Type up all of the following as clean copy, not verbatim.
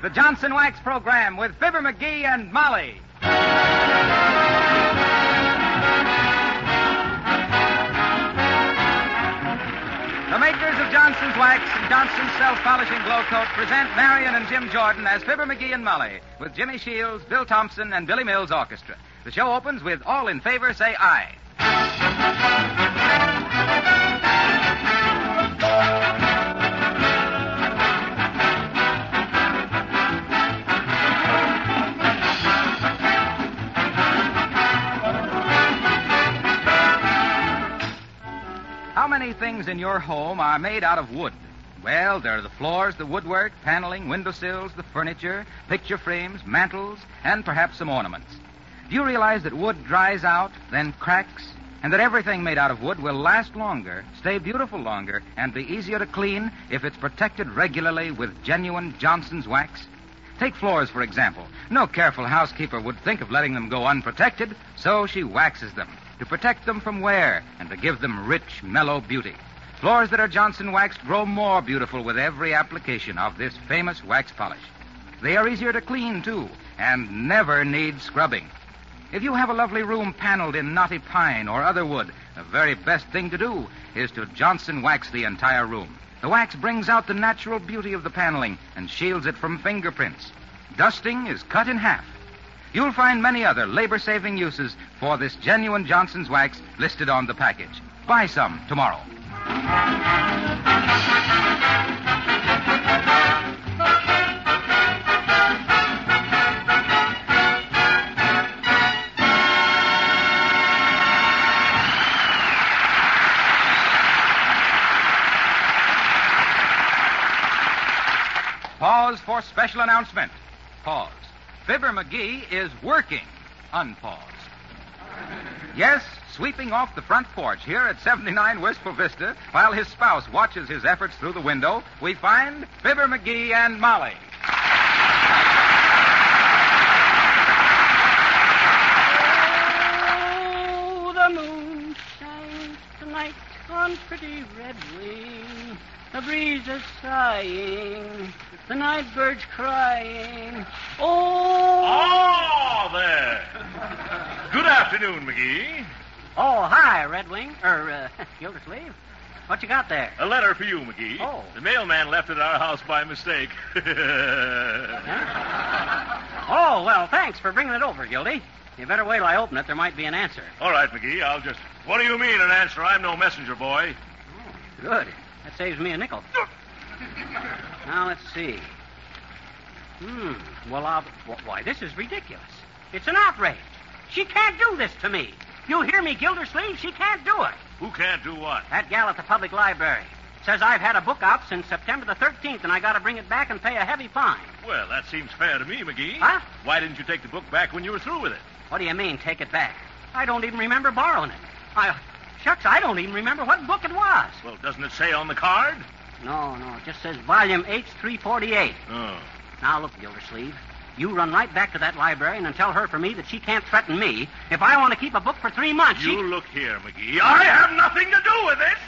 the Johnson Wax Program with Fibber McGee and Molly. The makers of Johnson's Wax and Johnson's Self-Polishing Glow Coat present Marion and Jim Jordan as Fibber McGee and Molly with Jimmy Shields, Bill Thompson, and Billy Mills Orchestra. The show opens with All in Favor, Say Aye. How many things in your home are made out of wood? Well, there are the floors, the woodwork, paneling, windowsills, the furniture, picture frames, mantels, and perhaps some ornaments. Do you realize that wood dries out, then cracks, and that everything made out of wood will last longer, stay beautiful longer, and be easier to clean if it's protected regularly with genuine Johnson's Wax? Take floors, for example. No careful housekeeper would think of letting them go unprotected, so she waxes them to protect them from wear and to give them rich, mellow beauty. Floors that are Johnson waxed grow more beautiful with every application of this famous wax polish. They are easier to clean, too, and never need scrubbing. If you have a lovely room paneled in knotty pine or other wood, the very best thing to do is to Johnson wax the entire room. The wax brings out the natural beauty of the paneling and shields it from fingerprints. Dusting is cut in half. You'll find many other labor-saving uses for this genuine Johnson's Wax listed on the package. Buy some tomorrow. Pause for special announcement. Pause. Fibber McGee is working. Unpause. Yes, sweeping off the front porch here at 79 Wistful Vista, while his spouse watches his efforts through the window, we find Fibber McGee and Molly. Oh, the moon shines tonight on pretty Red Wing. The breeze is sighing, the night bird's crying. Oh, there. Good afternoon, McGee. Oh, hi, Red Wing. Gildersleeve. What you got there? A letter for you, McGee. Oh. The mailman left it at our house by mistake. Huh? Oh, well, thanks for bringing it over, Gildy. You better wait till I open it. There might be an answer. All right, McGee, I'll just... What do you mean, an answer? I'm no messenger boy. Oh, good. That saves me a nickel. Now, let's see. Why, this is ridiculous. It's an outrage. She can't do this to me. You hear me, Gildersleeve? She can't do it. Who can't do what? That gal at the public library says I've had a book out since September the 13th, and I got to bring it back and pay a heavy fine. Well, that seems fair to me, McGee. Huh? Why didn't you take the book back when you were through with it? What do you mean, take it back? I don't even remember borrowing it. Shucks, I don't even remember what book it was. Well, doesn't it say on the card? No, it just says volume H348. Oh. Now, look, Gildersleeve. You run right back to that librarian and tell her for me that she can't threaten me. If I want to keep a book for 3 months, You look here, McGee. I have nothing to do with it.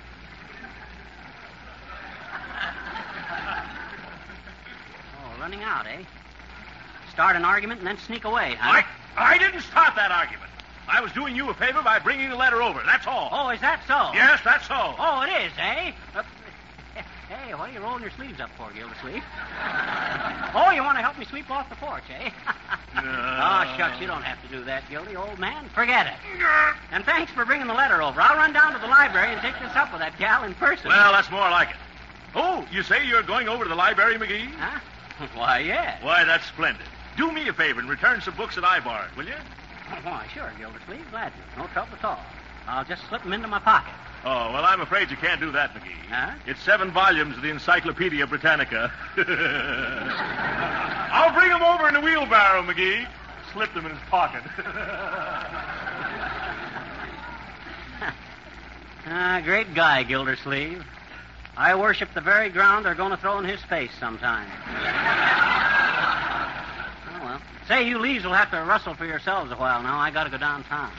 Oh, running out, eh? Start an argument and then sneak away, huh? I didn't start that argument. I was doing you a favor by bringing the letter over. That's all. Oh, is that so? Yes, that's so. Oh, it is, eh? Hey, what are you rolling your sleeves up for, Gildersleeve? Oh, you want to help me sweep off the porch, eh? Oh, shucks, you don't have to do that, Gildy, old man. Forget it. And thanks for bringing the letter over. I'll run down to the library and take this up with that gal in person. Well, that's more like it. Oh, you say you're going over to the library, McGee? Huh? Why, yeah. Why, that's splendid. Do me a favor and return some books that I borrowed, will you? Oh, why, sure, Gildersleeve. Glad to. No trouble at all. I'll just slip them into my pocket. Oh, well, I'm afraid you can't do that, McGee. Huh? It's 7 volumes of the Encyclopedia Britannica. I'll bring them over in a wheelbarrow, McGee. Slip them in his pocket. Great guy, Gildersleeve. I worship the very ground they're going to throw in his face sometime. Oh, well. Say, you leaves will have to rustle for yourselves a while now. I got to go downtown.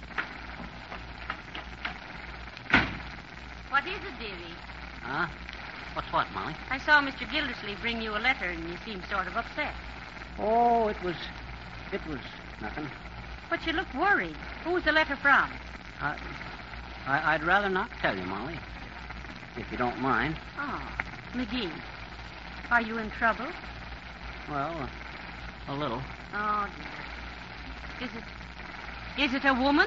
What is it, dearie? Huh? What's what, Molly? I saw Mr. Gildersleeve bring you a letter, and you seemed sort of upset. Oh, it was nothing. But you look worried. Who's the letter from? I'd rather not tell you, Molly, if you don't mind. Oh, McGee. Are you in trouble? Well, a little. Oh, dear. Is it a woman?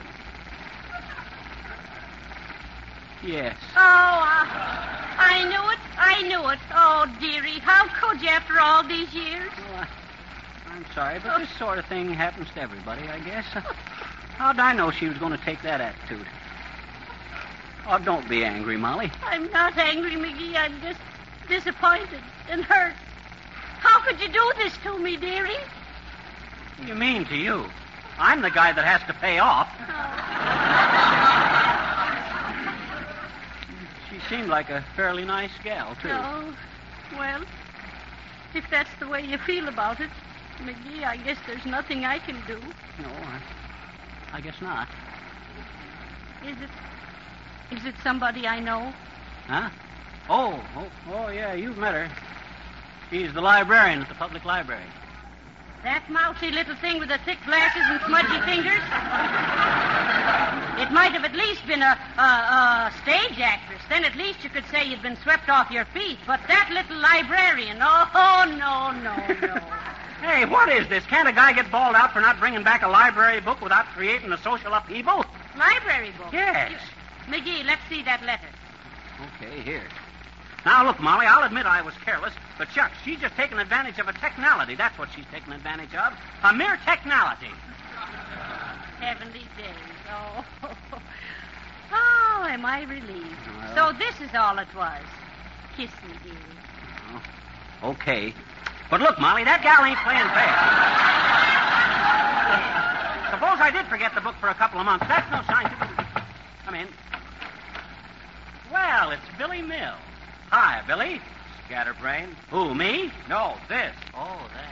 Yes. Oh, I knew it. Oh, dearie, how could you after all these years? Well, I'm sorry, but this sort of thing happens to everybody, I guess. How'd I know she was going to take that attitude? Oh, don't be angry, Molly. I'm not angry, McGee. I'm just disappointed and hurt. How could you do this to me, dearie? What do you mean to you? I'm the guy that has to pay off. She seemed like a fairly nice gal, too. Oh, well, if that's the way you feel about it, McGee, I guess there's nothing I can do. No, I guess not. Is it somebody I know? Huh? Oh, yeah, you've met her. She's the librarian at the public library. That mousy little thing with the thick glasses and smudgy fingers? It might have at least been a stage actress. Then at least you could say you'd been swept off your feet. But that little librarian, no. Hey, what is this? Can't a guy get bawled out for not bringing back a library book without creating a social upheaval? Library book? Yes. McGee, let's see that letter. Okay, here. Now, look, Molly, I'll admit I was careless, but shucks, she's just taking advantage of a technicality. That's what she's taking advantage of. A mere technicality. Heavenly days. Oh, am I relieved. Well. So this is all it was. Kiss me, dearie. Oh, okay. But look, Molly, that gal ain't playing fair. Suppose I did forget the book for a couple of months. That's no sign to... Come in. Well, it's Billy Mills. Hi, Billy. Scatterbrain. Who, me? No, this. Oh, that.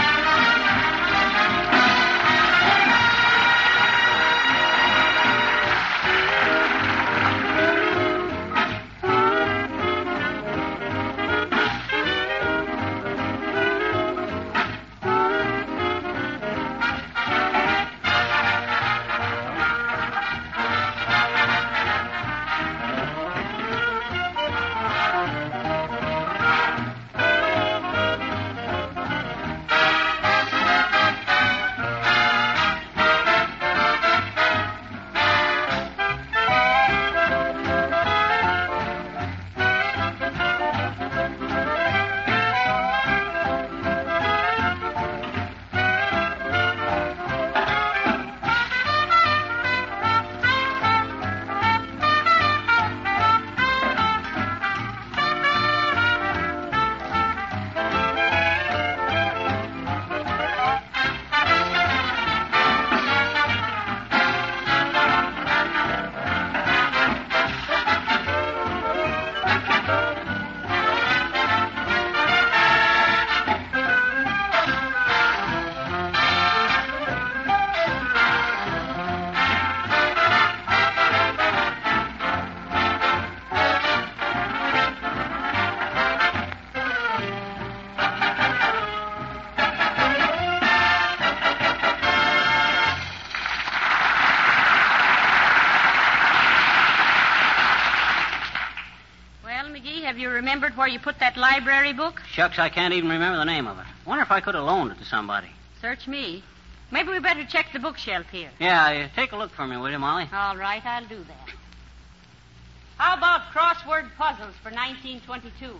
Have you remembered where you put that library book? Shucks, I can't even remember the name of it. Wonder if I could have loaned it to somebody. Search me. Maybe we better check the bookshelf here. Yeah, take a look for me, will you, Molly? All right, I'll do that. How about crossword puzzles for 1922?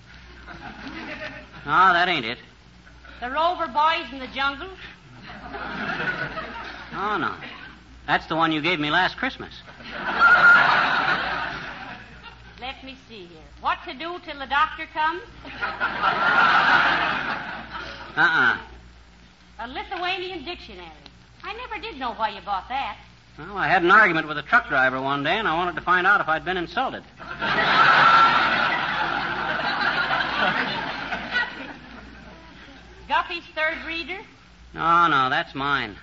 No, that ain't it. The Rover Boys in the Jungle? Oh, no. That's the one you gave me last Christmas. Let me see here. What to do till the doctor comes? A Lithuanian dictionary. I never did know why you bought that. Well, I had an argument with a truck driver one day, and I wanted to find out if I'd been insulted. Guppy's Third Reader? No, that's mine.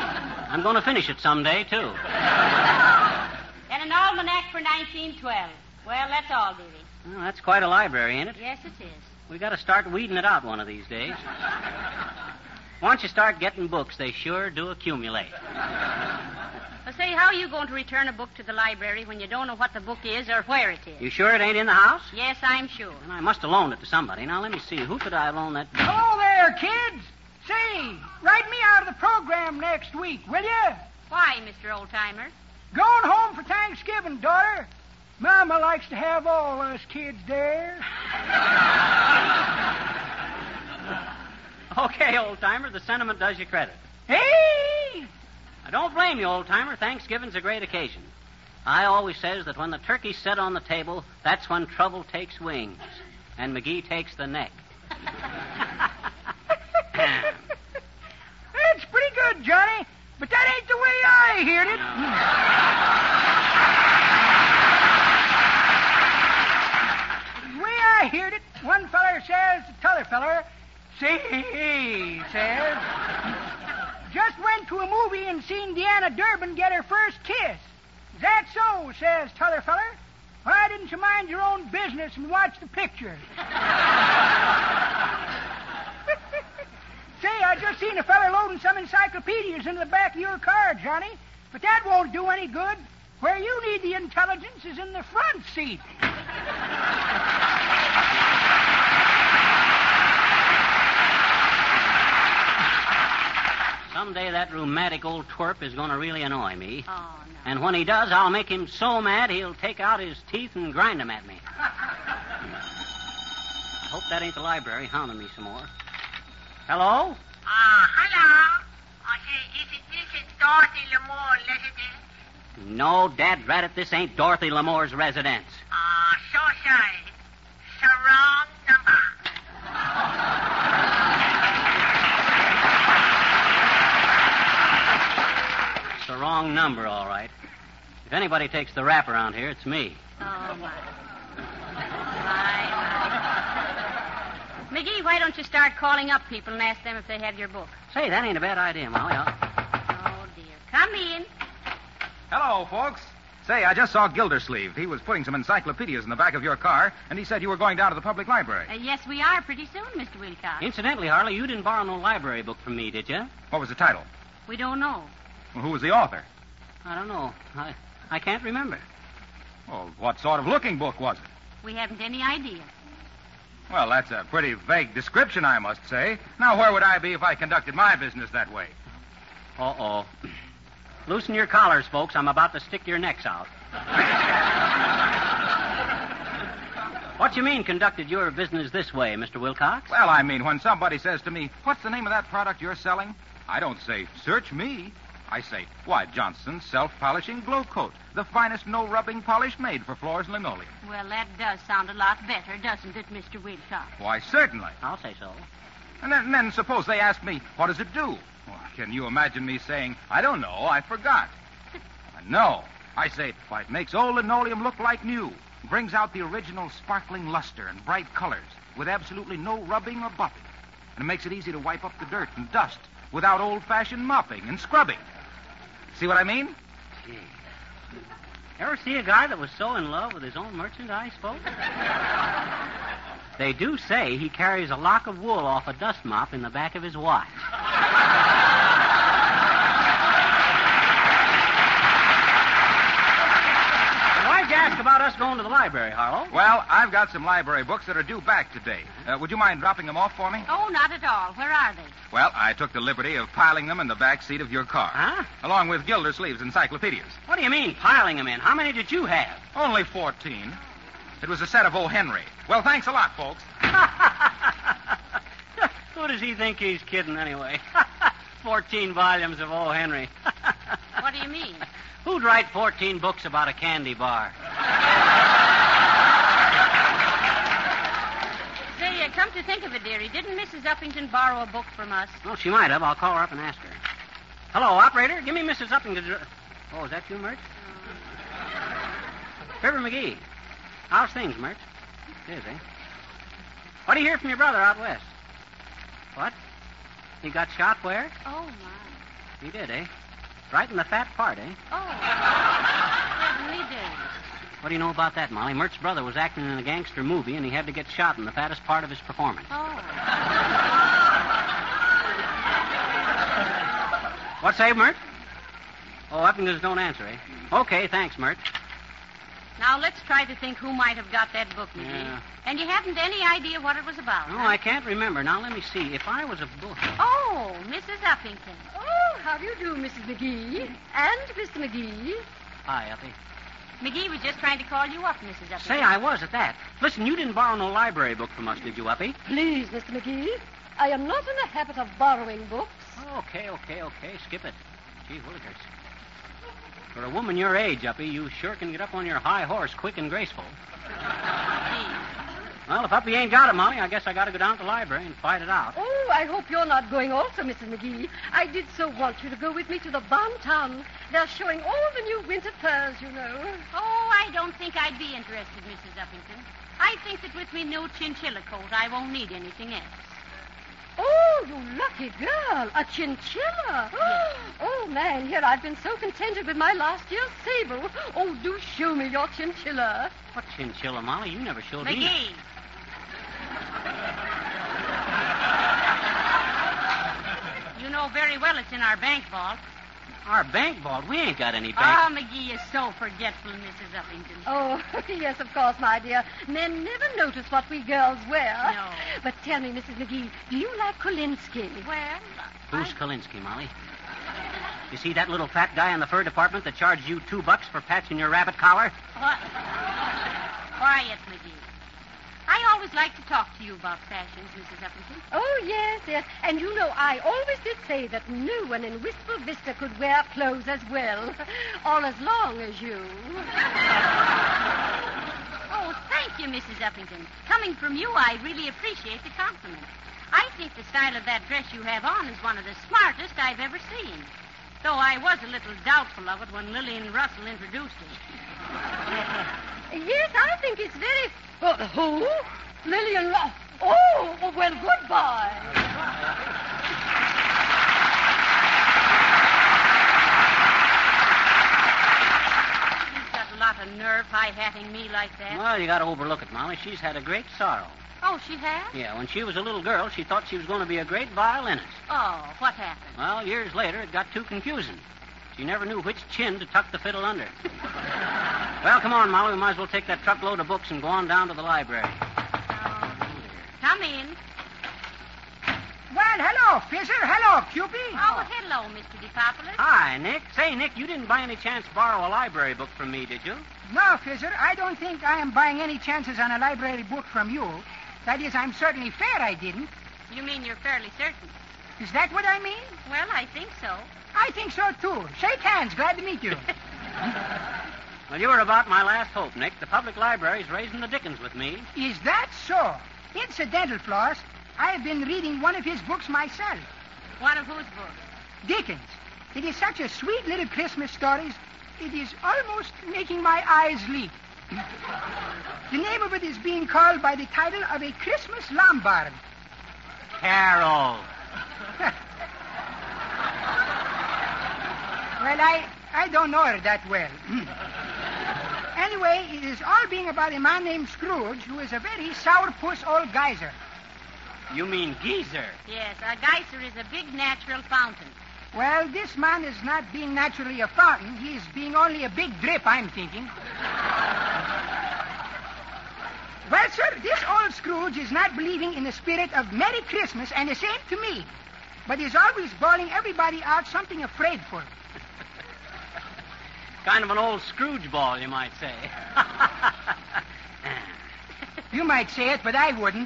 I'm going to finish it someday, too. And an almanac for 1912. Well, that's all, dearie. Well, that's quite a library, ain't it? Yes, it is. We got to start weeding it out one of these days. Once you start getting books, they sure do accumulate. Well, say, how are you going to return a book to the library when you don't know what the book is or where it is? You sure it ain't in the house? Yes, I'm sure. And I must have loaned it to somebody. Now, let me see. Who could I have loaned that book? Hello there, kids. Say, write me out of the program next week, will you? Why, Mr. Oldtimer? Going home for Thanksgiving, daughter. Mama likes to have all us kids there. Okay, old-timer, the sentiment does you credit. Hey! I don't blame you, old-timer. Thanksgiving's a great occasion. I always says that when the turkey's set on the table, that's when trouble takes wings, and McGee takes the neck. That's pretty good, Johnny, but that ain't the way I heard it. The way I heard it, one feller says to t'other feller, say, says, just went to a movie and seen Deanna Durbin get her first kiss. Is that so, says t'other feller? Why didn't you mind your own business and watch the picture? Say, I just seen a feller loading some encyclopedias into the back of your car, Johnny. But that won't do any good. Where you need the intelligence is in the front seat. Someday that rheumatic old twerp is going to really annoy me. Oh, no. And when he does, I'll make him so mad he'll take out his teeth and grind them at me. I hope that ain't the library hounding me some more. Hello? Hello. I say, this is Dorothy Lamore residence? No, Dad rat it, this ain't Dorothy Lamore's residence. So sorry. It's the wrong number. It's the wrong number, all right. If anybody takes the rap around here, it's me. Oh, my. McGee, why don't you start calling up people and ask them if they have your book? Say, that ain't a bad idea, Molly. Oh, dear. Come in. Hello, folks. Say, I just saw Gildersleeve. He was putting some encyclopedias in the back of your car, and he said you were going down to the public library. Yes, we are pretty soon, Mr. Wilcox. Incidentally, Harley, you didn't borrow no library book from me, did you? What was the title? We don't know. Well, who was the author? I don't know. I can't remember. Well, what sort of looking book was it? We haven't any idea. Well, that's a pretty vague description, I must say. Now, where would I be if I conducted my business that way? Uh-oh. Loosen your collars, folks. I'm about to stick your necks out. What you mean conducted your business this way, Mr. Wilcox? Well, I mean, when somebody says to me, what's the name of that product you're selling? I don't say, search me. I say, why, Johnson's self-polishing glow coat, the finest no-rubbing polish made for floors and linoleum. Well, that does sound a lot better, doesn't it, Mr. Wilcox? Why, certainly. I'll say so. And then suppose they ask me, what does it do? Well, can you imagine me saying, I don't know, I forgot? No. I say, why, it makes old linoleum look like new. Brings out the original sparkling luster and bright colors with absolutely no rubbing or buffing. And it makes it easy to wipe up the dirt and dust without old-fashioned mopping and scrubbing. See what I mean? Gee. Ever see a guy that was so in love with his own merchandise, folks? They do say he carries a lock of wool off a dust mop in the back of his watch. Why'd you ask about us going to the library, Harlow? Well, I've got some library books that are due back today. Would you mind dropping them off for me? Oh, not at all. Where are they? Well, I took the liberty of piling them in the back seat of your car. Huh? Along with Gildersleeve's encyclopedias. What do you mean, piling them in? How many did you have? Only 14. It was a set of O. Henry. Well, thanks a lot, folks. Who does he think he's kidding, anyway? 14 volumes of O. Henry. What do you mean? Who'd write 14 books about a candy bar? Say, come to think of it, dearie, didn't Mrs. Uppington borrow a book from us? Well, she might have. I'll call her up and ask her. Hello, operator. Give me Mrs. Uppington. Oh, is that you, Mert? Fibber McGee. How's things, Mert? It is, eh? What do you hear from your brother out west? What? He got shot where? Oh, my. He did, eh? Right in the fat part, eh? Oh, 70 days. What do you know about that, Molly? Mert's brother was acting in a gangster movie, and he had to get shot in the fattest part of his performance. Oh. What say, Mert? Oh, Uppingtons don't answer, eh? Okay, thanks, Mert. Now, let's try to think who might have got that book, McGee. Yeah. And you haven't any idea what it was about, No, huh? I can't remember. Now, let me see. If I was a book... Oh, Mrs. Uppington. Oh, how do you do, Mrs. McGee? And Mr. McGee? Hi, Uppy. McGee was just trying to call you up, Mrs. Uppington. Say, I was at that. Listen, you didn't borrow no library book from us, did you, Uppy? Please, Mr. McGee. I am not in the habit of borrowing books. Okay. Skip it. Gee willikers. For a woman your age, Uppy, you sure can get up on your high horse quick and graceful. Well, if Uppy ain't got it, Molly, I guess I got to go down to the library and fight it out. Oh, I hope you're not going also, Mrs. McGee. I did so want you to go with me to the Bonton. They're showing all the new winter furs, you know. Oh, I don't think I'd be interested, Mrs. Uppington. I think that with me new chinchilla coat, I won't need anything else. Oh, you lucky girl. A chinchilla. Yes. Oh, man, here I've been so contented with my last year's sable. Oh, do show me your chinchilla. What chinchilla, Molly? You never showed me. McGee. You know very well it's in our bank vault. Our bank vault? We ain't got any bank. Oh, McGee is so forgetful, Mrs. Uppington. Oh, yes, of course, my dear. Men never notice what we girls wear. No. But tell me, Mrs. McGee, do you like Kolinsky? Well, Who's Kolinsky, Molly? You see that little fat guy in the fur department that charged you $2 for patching your rabbit collar? What? Quiet, McGee. I always like to talk to you about fashions, Mrs. Uppington. Oh, yes. And you know, I always did say that no one in Wistful Vista could wear clothes as well, all as long as you. Oh, thank you, Mrs. Uppington. Coming from you, I really appreciate the compliment. I think the style of that dress you have on is one of the smartest I've ever seen. Though I was a little doubtful of it when Lillian Russell introduced it. Yes, I think it's very... who? Lillian Russell. Oh, well, goodbye. She's got a lot of nerve high-hatting me like that. Well, you got to overlook it, Molly. She's had a great sorrow. Oh, she has? Yeah, when she was a little girl, she thought she was going to be a great violinist. Oh, what happened? Well, years later, it got too confusing. She never knew which chin to tuck the fiddle under. Well, come on, Molly. We might as well take that truckload of books and go on down to the library. Oh, dear. Come in. Well, hello, Fizzer. Hello, Cupid. Oh, hello, Mr. DePopulis. Hi, Nick. Say, Nick, you didn't by any chance borrow a library book from me, did you? No, Fizzer, I don't think I am buying any chances on a library book from you. That is, I'm certainly fair I didn't. You mean you're fairly certain? Is that what I mean? Well, I think so. I think so, too. Shake hands. Glad to meet you. Well, you were about my last hope, Nick. The public library's raising the dickens with me. Is that so? Incidental, Floss. I have been reading one of his books myself. One of whose books? Dickens. It is such a sweet little Christmas stories. It is almost making my eyes leak. The name of it is being called by the title of A Christmas Lombard. Carol. Well, I don't know her that well. Anyway, it is all being about a man named Scrooge, who is a very sourpuss old geyser. You mean geezer. Yes, a geyser is a big natural fountain. Well, this man is not being naturally a fountain. He is being only a big drip, I'm thinking. Well, sir, this old Scrooge is not believing in the spirit of Merry Christmas, and the same to me. But is always bawling everybody out something afraidful. Kind of an old Scrooge ball, you might say. You might say it, but I wouldn't.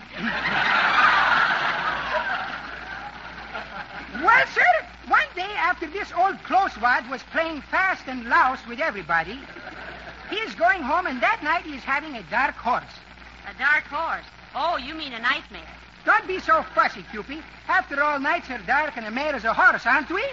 Well, sir, one day after this old closewad was playing fast and louse with everybody, he is going home, and that night he is having a dark horse. A dark horse. Oh, you mean a nightmare. Don't be so fussy, Cupid. After all, nights are dark and a mare is a horse, aren't we?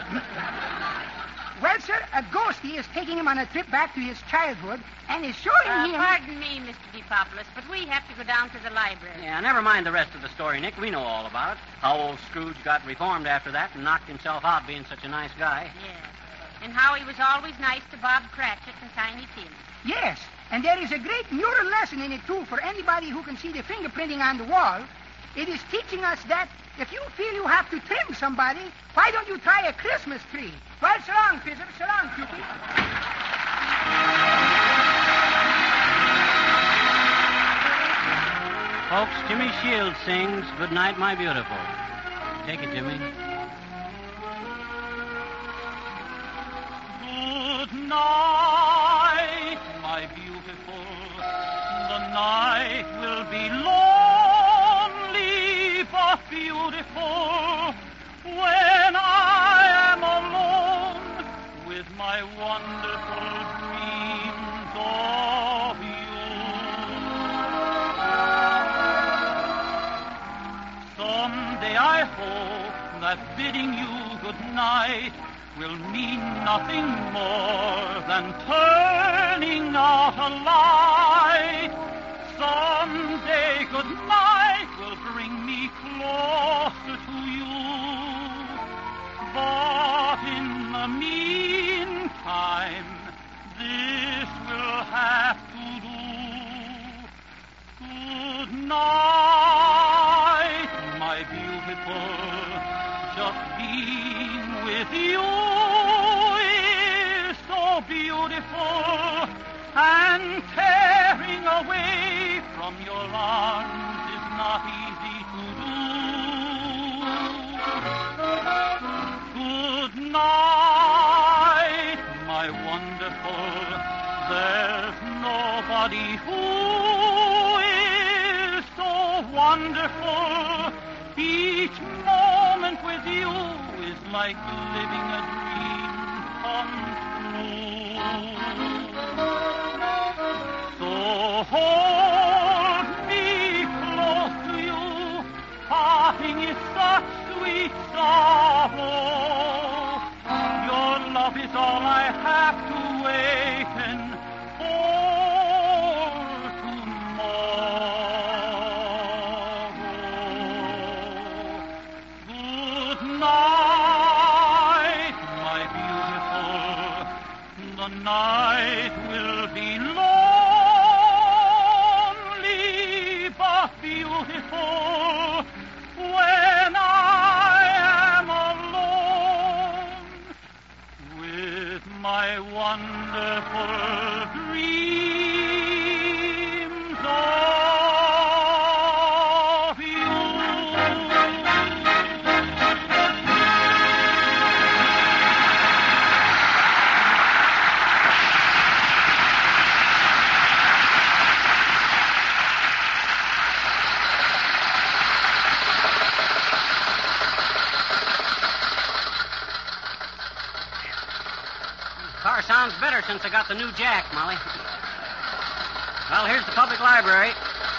Well, sir, a ghostie is taking him on a trip back to his childhood and is showing him... Pardon me, Mr. DePopulis, but we have to go down to the library. Yeah, never mind the rest of the story, Nick. We know all about it. How old Scrooge got reformed after that and knocked himself out being such a nice guy. Yes. And how he was always nice to Bob Cratchit and Tiny Tim. Yes, And there is a great moral lesson in it, too, for anybody who can see the fingerprinting on the wall. It is teaching us that if you feel you have to trim somebody, why don't you try a Christmas tree? Well, so long, Fizzle. So long, Cupid. Folks, Jimmy Shields sings Good Night, My Beautiful. Take it, Jimmy. Good night, my beautiful. The night will be lonely but beautiful when I am alone with my wonderful dreams of you. Someday I hope that bidding you good night will mean nothing more than turning out a light. Someday good night will bring me closer to you. But in the meantime, this will have to do. Good night, my beautiful. Just being with you is so beautiful, and tearing away from your arms is not easy to do. Good night, my wonderful. There's nobody who is so wonderful. Each moment with you is like living a dream come true. So hold me close to you. Parting is such sweet sorrow. Your love is all I have to waken for tomorrow. Good night, my beautiful. The night will be lonely but beautiful when I am alone with my wonderful dreams of you. Car sounds better since I got the new jack, Molly. Well, here's the public library.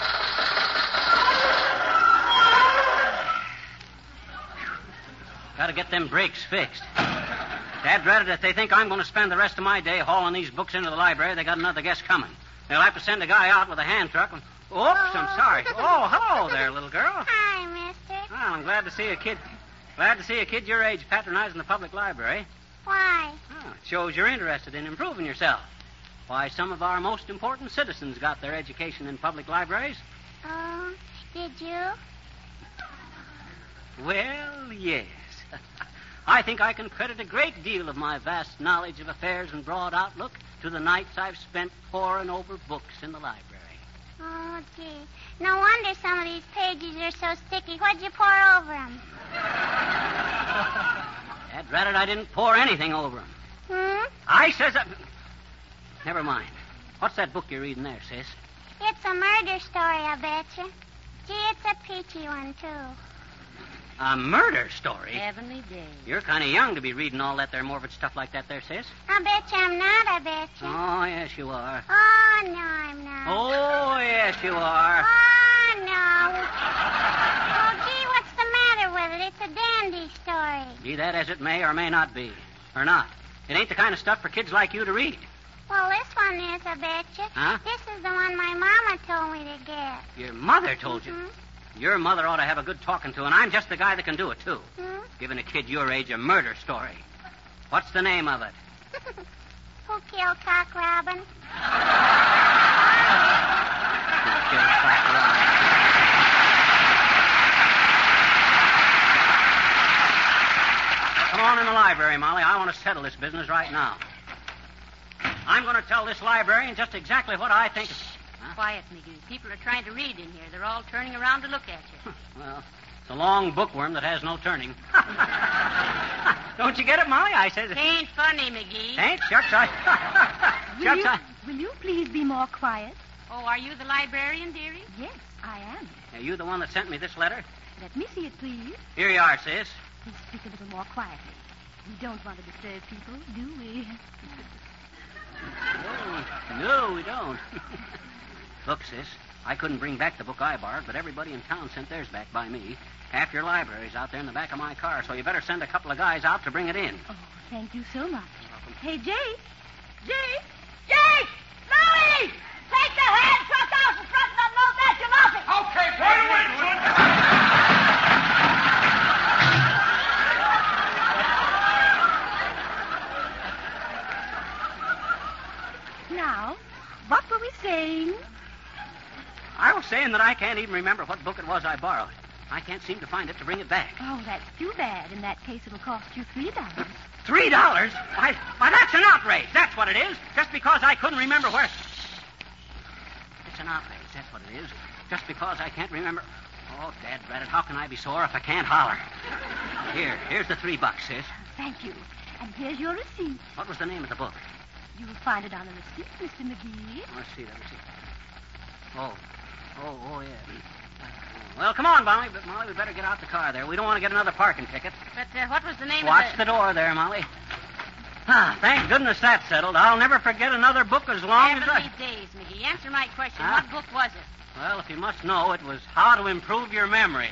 Got to get them brakes fixed. Dad dreaded if they think I'm going to spend the rest of my day hauling these books into the library, they got another guest coming. They'll have to send a guy out with a hand truck. Oops, I'm sorry. Oh, hello there, little girl. Hi, mister. Well, I'm glad to see a kid your age patronizing the public library. Why? Oh, it shows you're interested in improving yourself. Why, some of our most important citizens got their education in public libraries. Oh, did you? Well, yes. I think I can credit a great deal of my vast knowledge of affairs and broad outlook to the nights I've spent poring over books in the library. Oh, gee. No wonder some of these pages are so sticky. What'd you pour over them? Dad drat it, I didn't pour anything over them. I says... Never mind. What's that book you're reading there, sis? It's a murder story, I betcha. Gee, it's a peachy one, too. A murder story? Heavenly day. You're kind of young to be reading all that there morbid stuff like that there, sis. I betcha I'm not, I betcha. Oh, yes, you are. Oh, no, I'm not. Oh, yes, you are. Oh, no. Oh, gee, what's the matter with it? It's a dandy story. Be that as it may or may not be. Or not. It ain't the kind of stuff for kids like you to read. Well, this one is, I betcha. Huh? This is the one my mama told me to get. Your mother told you? Your mother ought to have a good talking to, and I'm just the guy that can do it, too. Giving a kid your age a murder story. What's the name of it? Who killed Cock Robin? settle this business right now. I'm going to tell this librarian just exactly what I think. Huh? Quiet, McGee. People are trying to read in here. They're all turning around to look at you. Well, it's a long bookworm that has no turning. Don't you get it, Molly? I said It ain't funny, McGee. Ain't? Shucks, Will you please be more quiet? Oh, are you the librarian, dearie? Yes, I am. Are you the one that sent me this letter? Let me see it, please. Here you are, sis. Please speak a little more quietly. We don't want to disturb people, do we? No, we don't. Look, sis, I couldn't bring back the book I borrowed, but everybody in town sent theirs back by me. Half your library's out there in the back of my car, so you better send a couple of guys out to bring it in. Oh, thank you so much. You're welcome. Hey, Jake! Jake! Jake! Louie! Take the hand truck out in front of the no that you're laughing. Okay, right away, Now, what were we saying? I was saying that I can't even remember what book it was I borrowed. I can't seem to find it to bring it back. Oh, that's too bad. In that case, it'll cost you $3. $3? Why, that's an outrage. That's what it is. Just because I couldn't remember where... It's an outrage. That's what it is. Just because I can't remember... Oh, Dad Braddock, how can I be sore if I can't holler? Here's the $3, sis. Thank you. And here's your receipt. What was the name of the book? You'll find it on the receipt, Mr. McGee. Let's see. Oh, yeah. Well, come on, Molly. But Molly, we better get out the car there. We don't want to get another parking ticket. But what was the name Watch of the door there, Molly. Thank goodness that's settled. I'll never forget another book as long as I... days, McGee. Answer my question. Huh? What book was it? Well, if you must know, it was How to Improve Your Memory.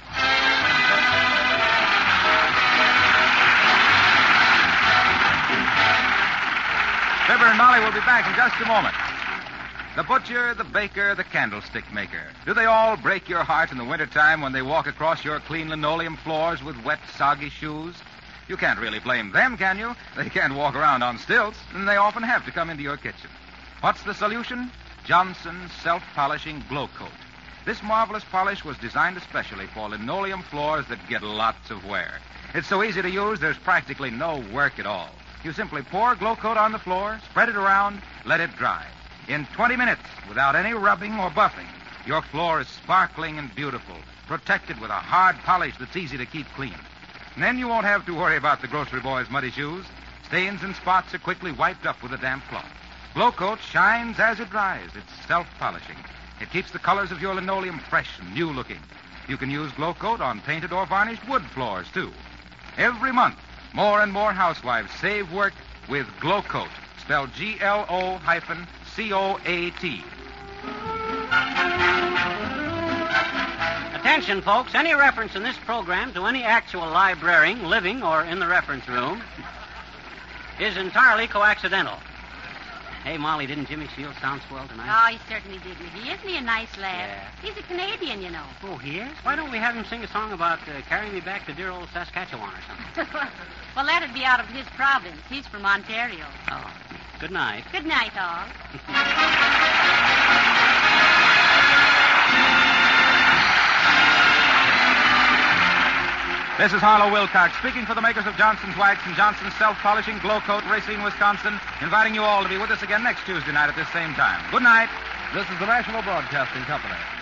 Fibber and Molly will be back in just a moment. The butcher, the baker, the candlestick maker. Do they all break your heart in the wintertime when they walk across your clean linoleum floors with wet, soggy shoes? You can't really blame them, can you? They can't walk around on stilts, and they often have to come into your kitchen. What's the solution? Johnson's Self-Polishing Glow Coat. This marvelous polish was designed especially for linoleum floors that get lots of wear. It's so easy to use, there's practically no work at all. You simply pour Glow Coat on the floor, spread it around, let it dry. In 20 minutes, without any rubbing or buffing, your floor is sparkling and beautiful, protected with a hard polish that's easy to keep clean. And then you won't have to worry about the grocery boy's muddy shoes. Stains and spots are quickly wiped up with a damp cloth. Glow Coat shines as it dries. It's self-polishing. It keeps the colors of your linoleum fresh and new-looking. You can use Glow Coat on painted or varnished wood floors, too. Every month, more and more housewives save work with Glow Coat, spelled Glocoat. Attention, folks. Any reference in this program to any actual librarian living or in the reference room is entirely coincidental. Hey, Molly, didn't Jimmy Shields sound swell tonight? Oh, he certainly did, McGee. Isn't he a nice lad? Yeah. He's a Canadian, you know. Oh, he is? Why don't we have him sing a song about carrying me back to dear old Saskatchewan or something? Well, that'd be out of his province. He's from Ontario. Oh, good night. Good night, all. This is Harlow Wilcox speaking for the makers of Johnson's Wax and Johnson's Self-Polishing Glow Coat, Racine, Wisconsin, inviting you all to be with us again next Tuesday night at this same time. Good night. This is the National Broadcasting Company.